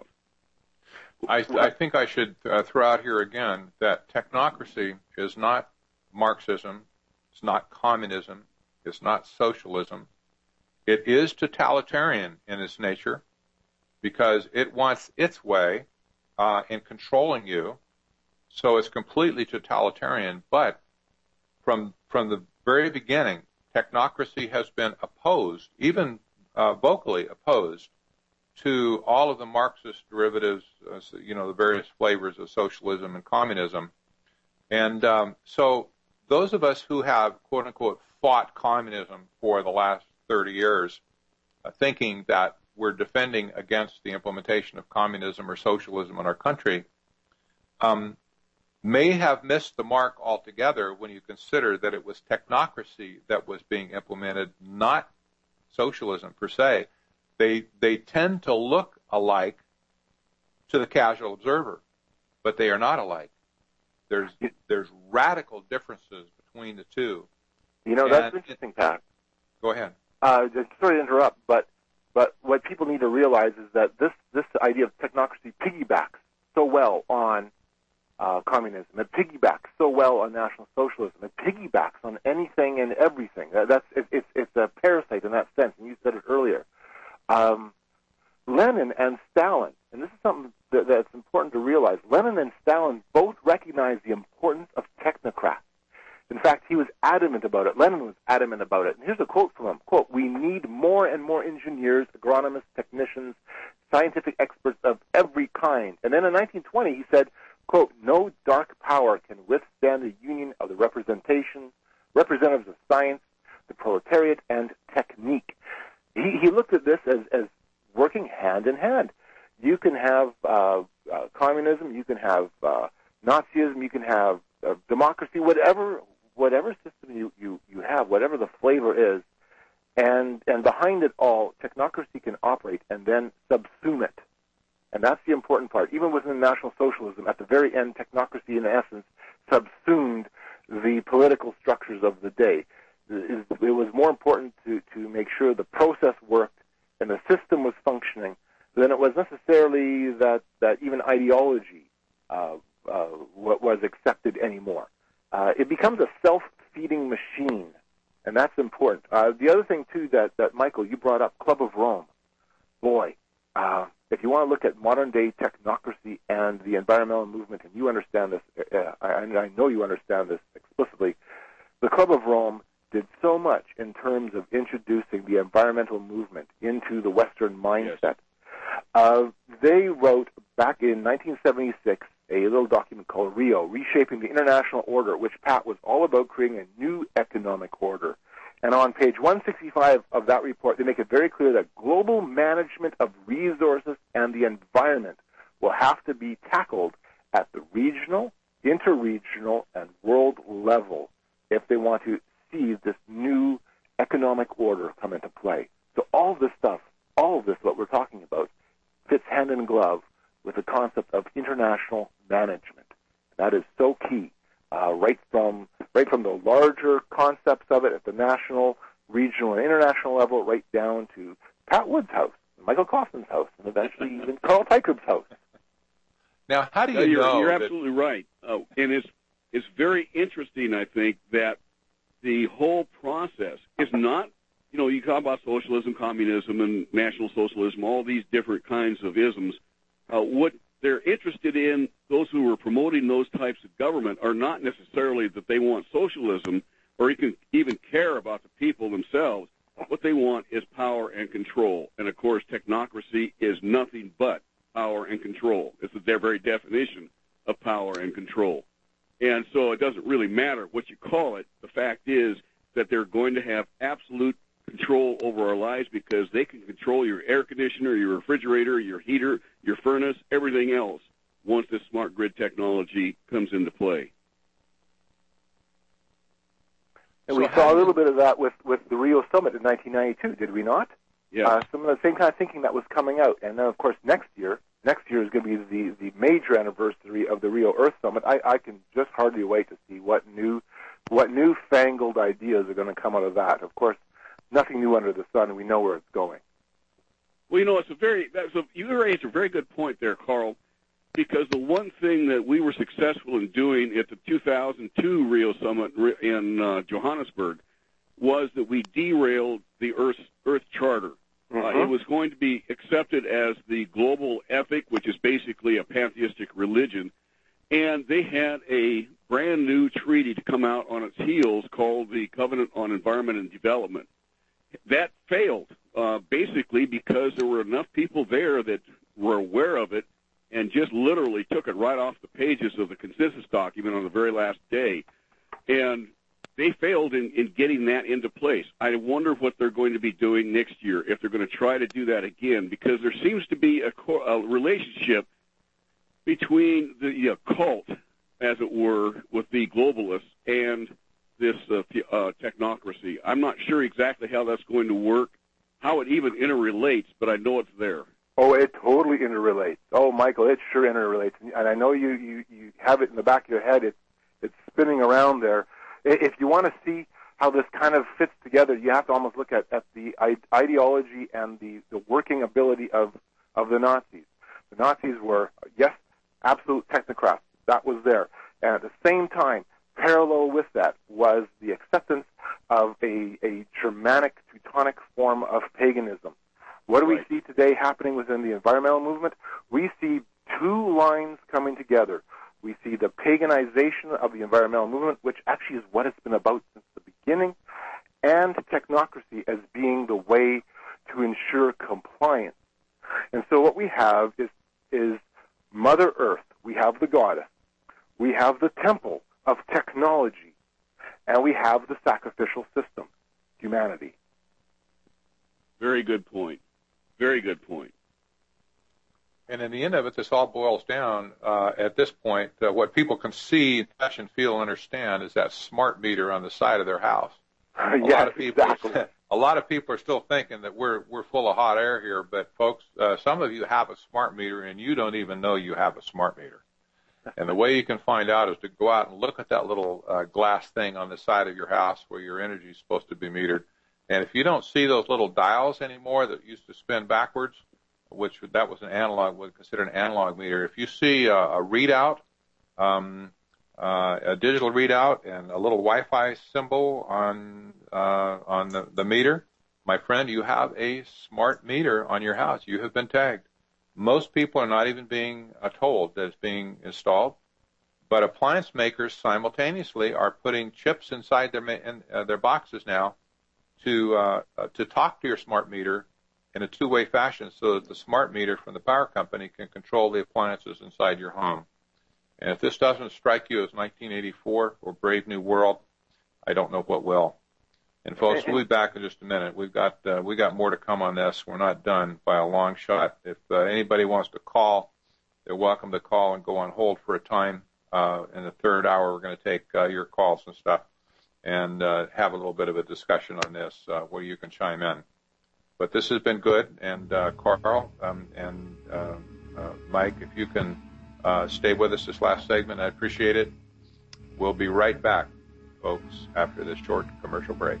I think I should throw out here again that technocracy is not Marxism, it's not communism, it's not socialism. It is totalitarian in its nature because it wants its way in controlling you. So it's completely totalitarian. But from the very beginning, technocracy has been opposed, even vocally opposed, to all of the Marxist derivatives, the various flavors of socialism and communism. And so those of us who have, quote unquote, fought communism for the last 30 years, thinking that we're defending against the implementation of communism or socialism in our country, may have missed the mark altogether when you consider that it was technocracy that was being implemented, not socialism per se. They tend to look alike to the casual observer, but they are not alike. There's radical differences between the two.
That's interesting, Pat.
Go ahead.
Sorry to interrupt, but what people need to realize is that this idea of technocracy piggybacks so well on communism. It piggybacks so well on National Socialism. It piggybacks on anything and everything. It's a parasite in that sense, and you said it earlier. Lenin and Stalin, and this is something that's important to realize, Lenin and Stalin both recognized the importance of technocrats. In fact, he was adamant about it. Lenin was adamant about it. And here's a quote from him. Quote, "We need more and more engineers, agronomists, technicians, scientific experts of every kind." And then in 1920, he said, quote, "No dark power can withstand the union of the representatives of science, the proletariat, and technique." He looked at this as working hand in hand. You can have communism, you can have Nazism, you can have democracy, whatever system you have, whatever the flavor is, and behind it all, technocracy can operate and then subsume it. And that's the important part. Even within National Socialism, at the very end, technocracy, in essence, subsumed the political structures of the day. It was more important to make sure the process worked and the system was functioning than it was necessarily that even ideology was accepted anymore. It becomes a self-feeding machine, and that's important. The other thing, too, that Michael, you brought up, Club of Rome. Boy, if you want to look at modern-day technocracy and the environmental movement, and you understand this, I know you understand this explicitly, the Club of Rome did so much in terms of introducing the environmental movement into the Western mindset. They wrote back in 1976 a little document called Rio, Reshaping the International Order, which, Pat, was all about creating a new economic order. And on page 165 of that report, they make it very clear that global management of resources and the environment will have to be tackled at the regional, interregional, and world level if they want to see this new economic order come into play. So all this stuff, all of this, what we're talking about, fits hand in glove with the concept of international management. That is so key, right from the larger concepts of it at the national, regional, and international level, right down to Pat Wood's house, Michael Kaufman's house, and eventually even Carl Teichert house.
Now, how do you know?
You're absolutely right, and it's very interesting. I think that the whole process is not. You talk about socialism, communism, and National Socialism, all these different kinds of isms. What they're interested in, those who are promoting those types of government, are not necessarily that they want socialism or even care about the people themselves. What they want is power and control. And, of course, technocracy is nothing but power and control. It's their very definition of power and control. And so it doesn't really matter what you call it. The fact is that they're going to have absolute control over our lives because they can control your air conditioner, your refrigerator, your heater, your furnace, everything else once this smart grid technology comes into play.
And we saw a little bit of that with the Rio Summit in 1992, did we not?
Yeah.
Some of the same kind of thinking that was coming out. And then, of course, next year is going to be the major anniversary of the Rio Earth Summit. I can just hardly wait to see what newfangled ideas are going to come out of that. Of course, nothing new under the sun, and we know where it's going.
Well, you raised a very good point there, Carl, because the one thing that we were successful in doing at the 2002 Rio Summit in Johannesburg was that we derailed the Earth Charter. It was going to be accepted as the global ethic, which is basically a pantheistic religion, and they had a brand new treaty to come out on its heels called the Covenant on Environment and Development. That failed, basically because there were enough people there that were aware of it and just literally took it right off the pages of the consensus document on the very last day. And they failed in getting that into place. I wonder what they're going to be doing next year, if they're going to try to do that again, because there seems to be a relationship between the cult, as it were, with the globalists and this technocracy. I'm not sure exactly how that's going to work, how it even interrelates, but I know it's there.
Oh, it totally interrelates. Oh, Michael, it sure interrelates. And I know you have it in the back of your head. It's spinning around there. If you want to see how this kind of fits together, you have to almost look at the ideology and the working ability of the Nazis. The Nazis were, yes, absolute technocrats. That was there. And at the same time, parallel with that was the acceptance of a Germanic, Teutonic form of paganism. What do we see today happening within the environmental movement? We see two lines coming together. We see the paganization of the environmental movement, which actually is what it's been about since the beginning, and technocracy as being the way to ensure compliance. And so what we have is Mother Earth. We have the goddess. We have the temple of technology, and we have the sacrificial system, humanity.
Very good point. Very good point.
And in the end of it, this all boils down, at this point, what people can see, touch, and feel and understand is that smart meter on the side of their house.
Exactly.
A lot of people are still thinking that we're full of hot air here, but folks, some of you have a smart meter and you don't even know you have a smart meter. And the way you can find out is to go out and look at that little glass thing on the side of your house where your energy is supposed to be metered. And if you don't see those little dials anymore that used to spin backwards, which that was would consider an analog meter. If you see a readout, a digital readout, and a little Wi-Fi symbol on the meter, my friend, you have a smart meter on your house. You have been tagged. Most people are not even being told that it's being installed, but appliance makers simultaneously are putting chips inside their boxes now to talk to your smart meter in a two-way fashion so that the smart meter from the power company can control the appliances inside your home. And if this doesn't strike you as 1984 or Brave New World, I don't know what will. And folks, we'll be back in just a minute. We got more to come on this. We're not done by a long shot. If anybody wants to call, they're welcome to call and go on hold for a time. In the third hour, we're going to take your calls and stuff and have a little bit of a discussion on this where you can chime in. But this has been good. And Carl and Mike, if you can stay with us this last segment, I appreciate it. We'll be right back, folks, after this short commercial break.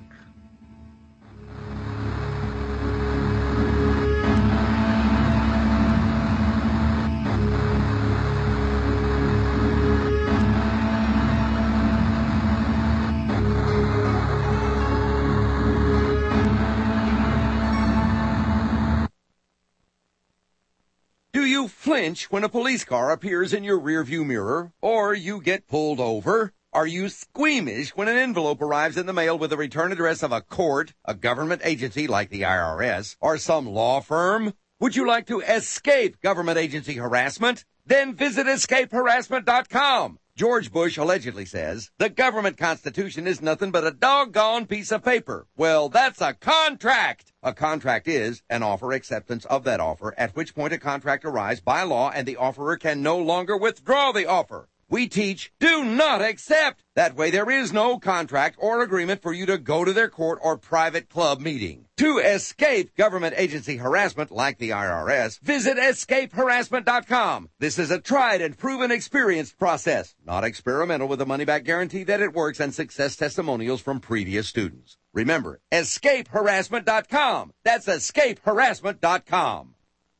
Do you flinch when a police car appears in your rearview mirror, or you get pulled over? Are you squeamish when an envelope arrives in the mail with the return address of a court, a government agency like the IRS, or some law firm? Would you like to escape government agency harassment? Then visit escapeharassment.com. George Bush allegedly says, the government constitution is nothing but a doggone piece of paper. Well, that's a contract. A contract is an offer acceptance of that offer, at which point a contract arrives by law and the offerer can no longer withdraw the offer. We teach, do not accept. That way there is no contract or agreement for you to go to their court or private club meeting. To escape government agency harassment like the IRS, visit escapeharassment.com. This is a tried and proven experienced process, not experimental, with a money-back guarantee that it works and success testimonials from previous students. Remember, escapeharassment.com. That's escapeharassment.com.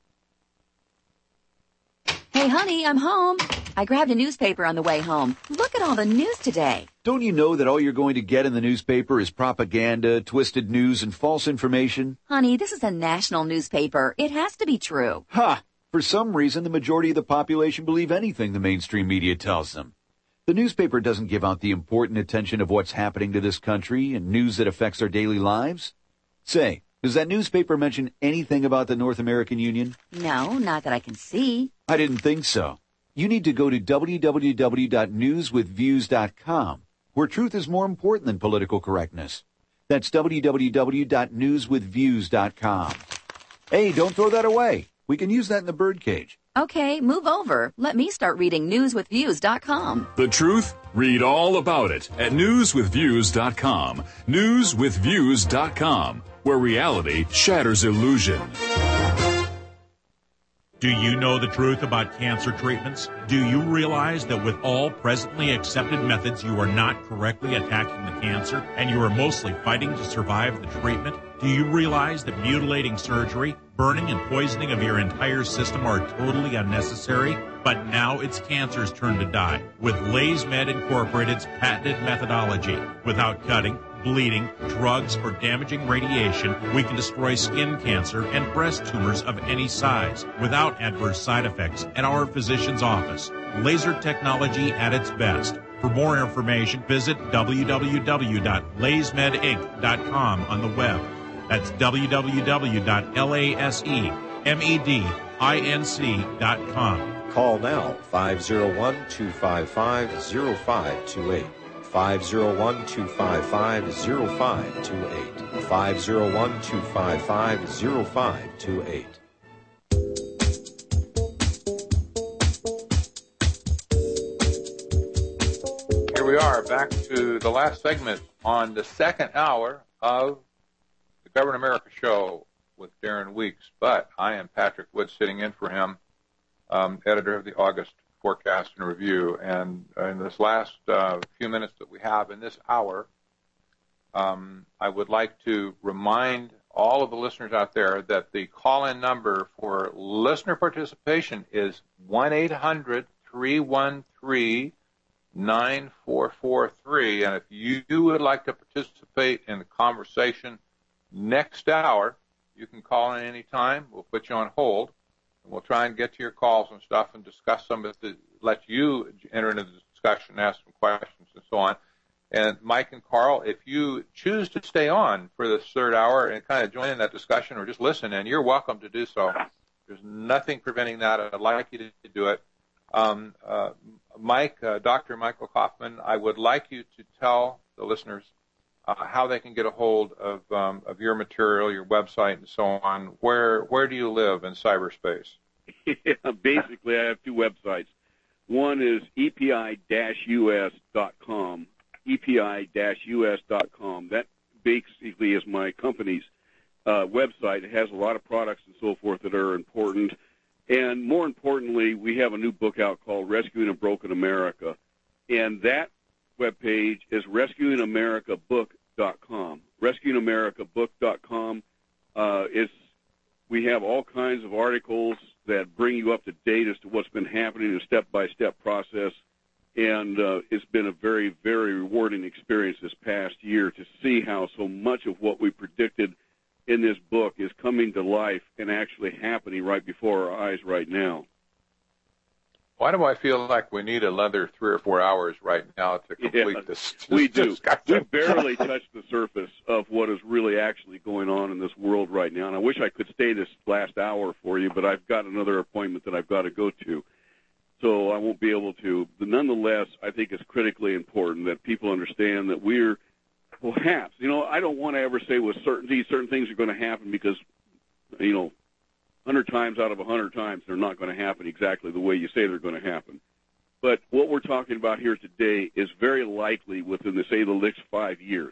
Hey, honey, I'm home. I grabbed a newspaper on the way home. Look at all the news today.
Don't you know that all you're going to get in the newspaper is propaganda, twisted news, and false information?
Honey, this is a national newspaper. It has to be true.
Ha! For some reason, the majority of the population believe anything the mainstream media tells them. The newspaper doesn't give out the important attention of what's happening to this country and news that affects our daily lives. Say, does that newspaper mention anything about the North American Union?
No, not that I can see.
I didn't think so. You need to go to www.newswithviews.com, where truth is more important than political correctness. That's www.newswithviews.com. Hey, don't throw that away. We can use that in the birdcage.
Okay, move over. Let me start reading newswithviews.com.
The truth? Read all about it at newswithviews.com. Newswithviews.com, where reality shatters illusion.
Do you know the truth about cancer treatments? Do you realize that with all presently accepted methods, you are not correctly attacking the cancer and you are mostly fighting to survive the treatment? Do you realize that mutilating surgery, burning and poisoning of your entire system are totally unnecessary? But now it's cancer's turn to die with LaysMed Incorporated's patented methodology. Without cutting, bleeding, drugs, or damaging radiation, we can destroy skin cancer and breast tumors of any size without adverse side effects at our physician's office. Laser technology at its best. For more information, visit www.laysmedinc.com on the web. That's www.laysmedinc.com.
Call now, 501-255-0528. 501-255-0528. 501-255-0528.
Here we are, back to the last segment on the second hour of the Government America Show with Darren Weeks. But I am Patrick Wood, sitting in for him, editor of the August Forecast and Review. And in this last few minutes that we have in this hour, I would like to remind all of the listeners out there that the call-in number for listener participation is 1-800-313-9443. And if you would like to participate in the conversation next hour, you can call in any time. We'll put you on hold. We'll try and get to your calls and stuff and discuss some of it, let you enter into the discussion, ask some questions and so on. And Mike and Carl, if you choose to stay on for this third hour and kind of join in that discussion or just listen, and you're welcome to do so. There's nothing preventing that. I'd like you to do it. Mike, Dr. Michael Kaufman, I would like you to tell the listeners how they can get a hold of your material, your website, and so on. Where do you live in cyberspace?
Yeah, basically, I have two websites. One is epi-us.com, epi-us.com. That basically is my company's website. It has a lot of products and so forth that are important. And more importantly, we have a new book out called Rescuing a Broken America. And that webpage is rescuingamericabook.com. Rescuingamericabook.com we have all kinds of articles that bring you up to date as to what's been happening in a step-by-step process. And it's been a very, very rewarding experience this past year to see how so much of what we predicted in this book is coming to life and actually happening right before our eyes right now.
Why do I feel like we need another 3 or 4 hours right now to complete this?
We do.
Discussion.
We barely touched the surface of what is really actually going on in this world right now. And I wish I could stay this last hour for you, but I've got another appointment that I've got to go to. So I won't be able to. But nonetheless, I think it's critically important that people understand that we're perhaps, I don't want to ever say with certainty certain things are going to happen because, 100 times out of 100 times they're not going to happen exactly the way you say they're going to happen. But what we're talking about here today is very likely within, the next 5 years.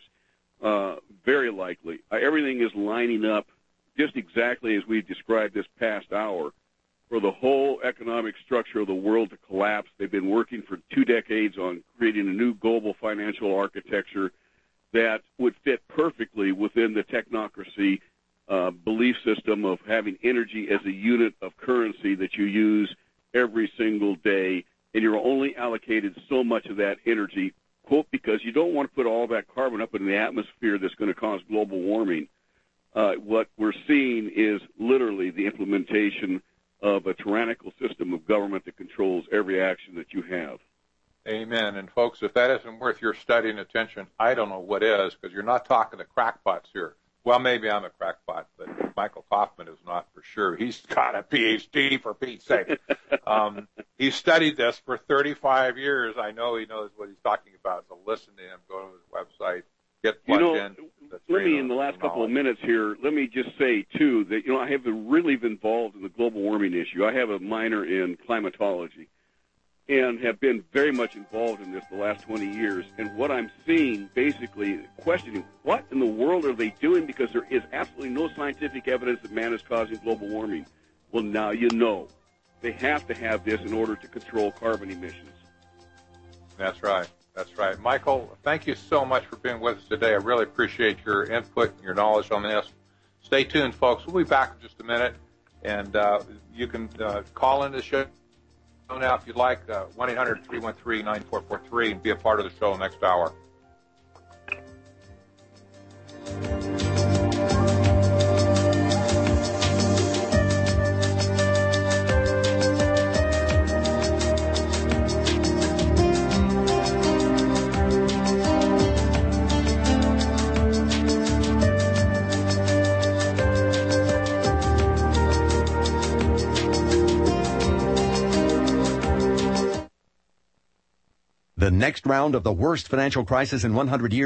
Very likely. Everything is lining up just exactly as we've described this past hour for the whole economic structure of the world to collapse. They've been working for 2 decades on creating a new global financial architecture that would fit perfectly within the technocracy belief system of having energy as a unit of currency that you use every single day, and you're only allocated so much of that energy, quote, because you don't want to put all that carbon up in the atmosphere that's going to cause global warming. What we're seeing is literally the implementation of a tyrannical system of government that controls every action that you have.
Amen. And, folks, if that isn't worth your study and attention, I don't know what is, because you're not talking to crackpots here. Well, maybe I'm a crackpot, but Michael Kaufman is not for sure. He's got a Ph.D., for Pete's sake. He studied this for 35 years. I know he knows what he's talking about, so listen to him. Go to his website. Get plugged in.
Let me, in the last couple of minutes here, let me just say, too, that, I have really been involved in the global warming issue. I have a minor in climatology and have been very much involved in this the last 20 years. And what I'm seeing, basically, questioning what in the world are they doing, because there is absolutely no scientific evidence that man is causing global warming. Well, now you know. They have to have this in order to control carbon emissions.
That's right. That's right. Michael, thank you so much for being with us today. I really appreciate your input and your knowledge on this. Stay tuned, folks. We'll be back in just a minute, and you can call into the show now if you'd like, 1-800-313-9443, and be a part of the show next hour.
The next round of the worst financial crisis in 100 years